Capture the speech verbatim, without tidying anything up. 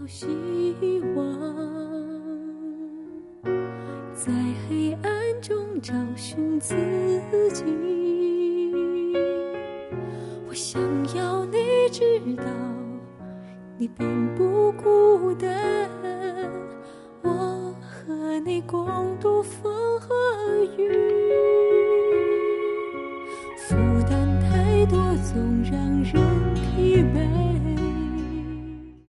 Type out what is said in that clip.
希望，在黑暗中找寻自己。我想要你知道，你并不孤单，我和你共度风和雨。负担太多总让人疲惫，